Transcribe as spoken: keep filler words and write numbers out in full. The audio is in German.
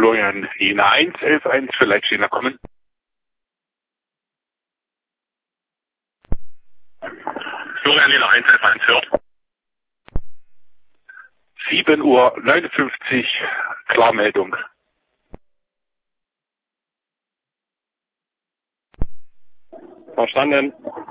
Florian Jena eins, elf eins, vielleicht Jena kommen. Florian Jena eins, elf eins, hört. sieben Uhr neunundfünfzig, Klarmeldung. Verstanden.